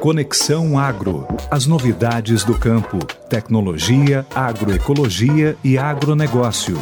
Conexão Agro. As novidades do campo, tecnologia, agroecologia e agronegócio.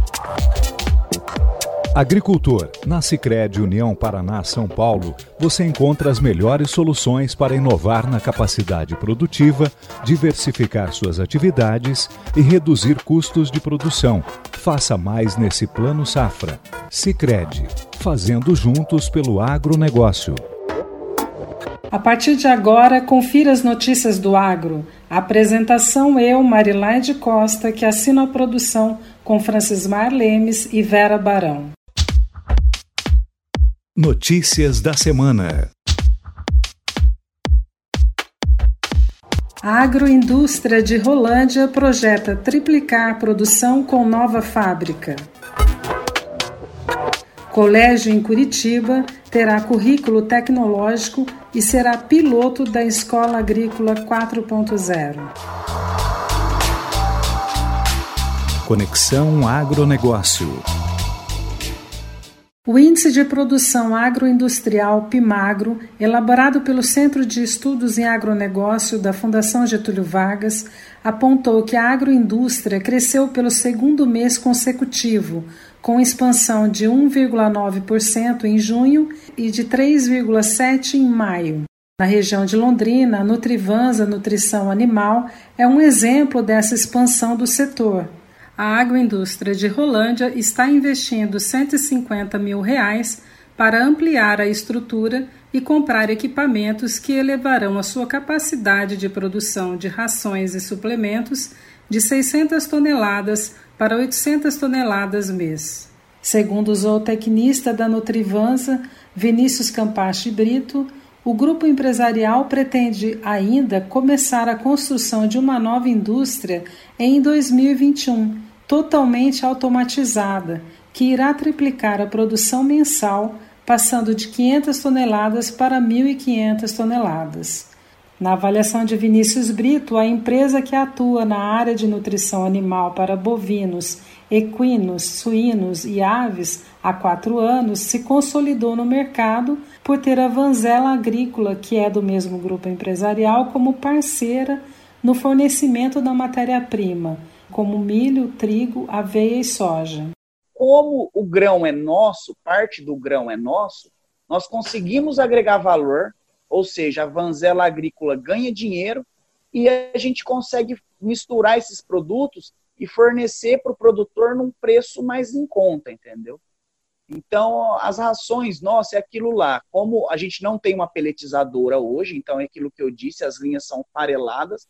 Agricultor, na Sicredi União Paraná São Paulo, você encontra as melhores soluções para inovar na capacidade produtiva, diversificar suas atividades e reduzir custos de produção. Faça mais nesse Plano Safra. Sicredi, fazendo juntos pelo agronegócio. A partir de agora, confira as notícias do agro. A apresentação eu, Marilaide Costa, que assino a produção com Francismar Lemes e Vera Barão. Notícias da semana. A agroindústria de Rolândia projeta triplicar a produção com nova fábrica. Colégio em Curitiba terá currículo tecnológico e será piloto da Escola Agrícola 4.0. Conexão Agronegócio. O Índice de Produção Agroindustrial PIMAGRO, elaborado pelo Centro de Estudos em Agronegócio da Fundação Getúlio Vargas, apontou que a agroindústria cresceu pelo segundo mês consecutivo, com expansão de 1,9% em junho e de 3,7% em maio. Na região de Londrina, a Nutrivansa Nutrição Animal é um exemplo dessa expansão do setor. A agroindústria de Rolândia está investindo R$150 mil para ampliar a estrutura e comprar equipamentos que elevarão a sua capacidade de produção de rações e suplementos de 600 toneladas para 800 toneladas mês. Segundo o zootecnista da Nutrivansa, Vinícius Campachi Brito, o grupo empresarial pretende ainda começar a construção de uma nova indústria em 2021, totalmente automatizada, que irá triplicar a produção mensal, passando de 500 toneladas para 1.500 toneladas. Na avaliação de Vinícius Brito, a empresa que atua na área de nutrição animal para bovinos, equinos, suínos e aves há 4 anos se consolidou no mercado por ter a Vanzela Agrícola, que é do mesmo grupo empresarial, como parceira no fornecimento da matéria-prima, como milho, trigo, aveia e soja. Como o grão é nosso, parte do grão é nosso, nós conseguimos agregar valor, ou seja, a Vanzela Agrícola ganha dinheiro e a gente consegue misturar esses produtos e fornecer para o produtor num preço mais em conta, entendeu? Então, as rações, nossa, é aquilo lá. Como a gente não tem uma peletizadora hoje, então é aquilo que eu disse, as linhas são fareladas,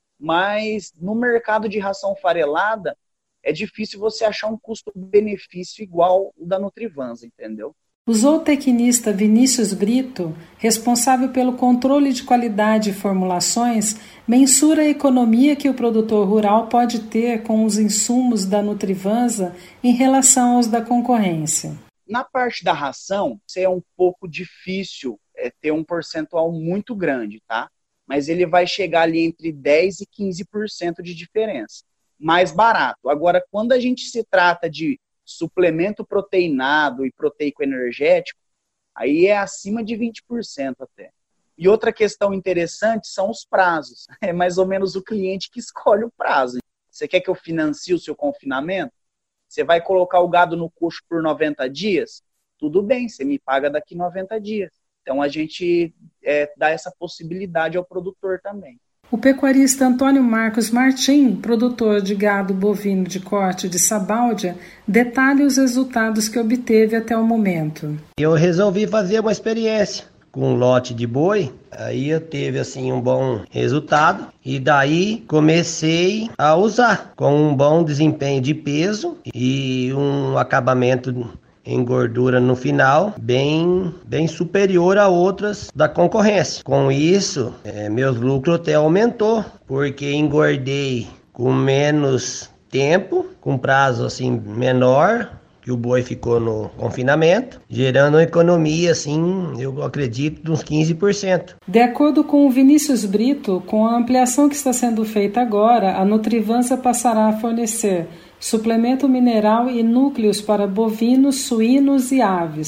mas no mercado de ração farelada é difícil você achar um custo-benefício igual o da Nutrivansa, entendeu? O zootecnista Vinícius Brito, responsável pelo controle de qualidade e formulações, mensura a economia que o produtor rural pode ter com os insumos da Nutrivansa em relação aos da concorrência. Na parte da ração, é um pouco difícil ter um percentual muito grande, tá? Mas ele vai chegar ali entre 10% e 15% de diferença. Mais barato. Agora, quando a gente se trata de suplemento proteinado e proteico energético, aí é acima de 20% até. E outra questão interessante são os prazos. É mais ou menos o cliente que escolhe o prazo. Você quer que eu financie o seu confinamento? Você vai colocar o gado no coxo por 90 dias? Tudo bem, você me paga daqui 90 dias. Então a gente dá essa possibilidade ao produtor também. O pecuarista Antônio Marcos Martim, produtor de gado bovino de corte de Sabáudia, detalha os resultados que obteve até o momento. Eu resolvi fazer uma experiência com um lote de boi, aí eu teve assim um bom resultado e daí comecei a usar com um bom desempenho de peso e um acabamento em gordura no final, bem superior a outras da concorrência. Com isso, meus lucros até aumentou, porque engordei com menos tempo, com prazo assim menor, que o boi ficou no confinamento, gerando uma economia, assim, eu acredito, de uns 15%. De acordo com o Vinícius Brito, com a ampliação que está sendo feita agora, a Nutrivansa passará a fornecer suplemento mineral e núcleos para bovinos, suínos e aves,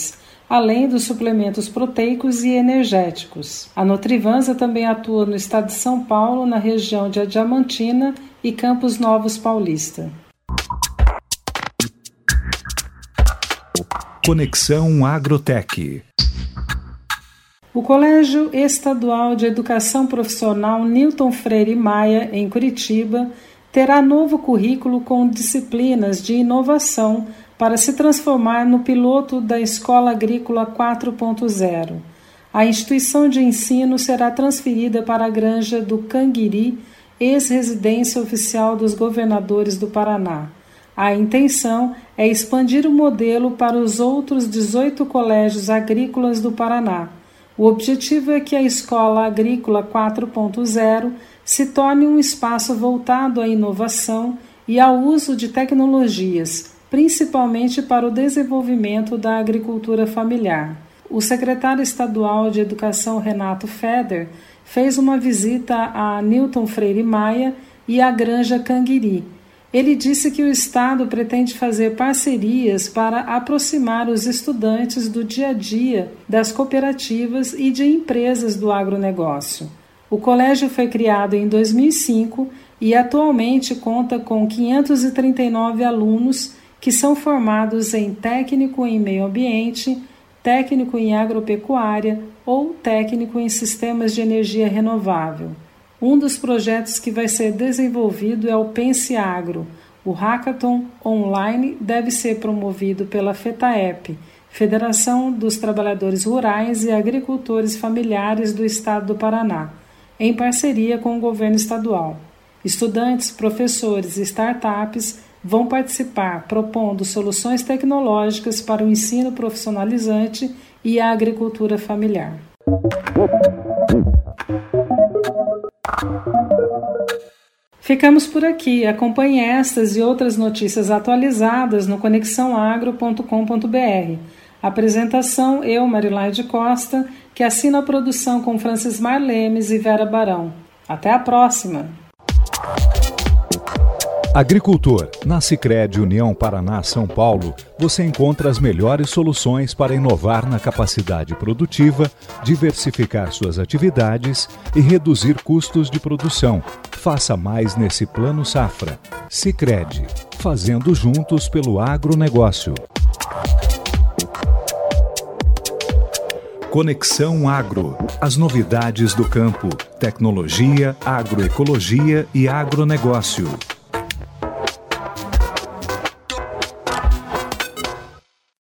além dos suplementos proteicos e energéticos. A Nutrivansa também atua no estado de São Paulo, na região de Diamantina e Campos Novos Paulista. Conexão Agrotech. O Colégio Estadual de Educação Profissional Newton Freire Maia, em Curitiba, terá novo currículo com disciplinas de inovação para se transformar no piloto da Escola Agrícola 4.0. A instituição de ensino será transferida para a Granja do Canguiri, ex-residência oficial dos governadores do Paraná. A intenção é expandir o modelo para os outros 18 colégios agrícolas do Paraná. O objetivo é que a Escola Agrícola 4.0 se torne um espaço voltado à inovação e ao uso de tecnologias, principalmente para o desenvolvimento da agricultura familiar. O secretário estadual de Educação, Renato Feder, fez uma visita a Newton Freire Maia e à Granja Canguiri. Ele disse que o Estado pretende fazer parcerias para aproximar os estudantes do dia a dia das cooperativas e de empresas do agronegócio. O colégio foi criado em 2005 e atualmente conta com 539 alunos que são formados em técnico em meio ambiente, técnico em agropecuária ou técnico em sistemas de energia renovável. Um dos projetos que vai ser desenvolvido é o Pense Agro. O Hackathon online deve ser promovido pela FETAEP, Federação dos Trabalhadores Rurais e Agricultores Familiares do Estado do Paraná, em parceria com o governo estadual. Estudantes, professores e startups vão participar propondo soluções tecnológicas para o ensino profissionalizante e a agricultura familiar. Ficamos por aqui. Acompanhe estas e outras notícias atualizadas no conexãoagro.com.br. Apresentação, eu, Marilaide Costa, que assina a produção com Francismar Lemes e Vera Barão. Até a próxima! Agricultor, na Sicredi União Paraná São Paulo, você encontra as melhores soluções para inovar na capacidade produtiva, diversificar suas atividades e reduzir custos de produção. Faça mais nesse Plano Safra. Sicredi, fazendo juntos pelo agronegócio. Conexão Agro. As novidades do campo, tecnologia, agroecologia e agronegócio.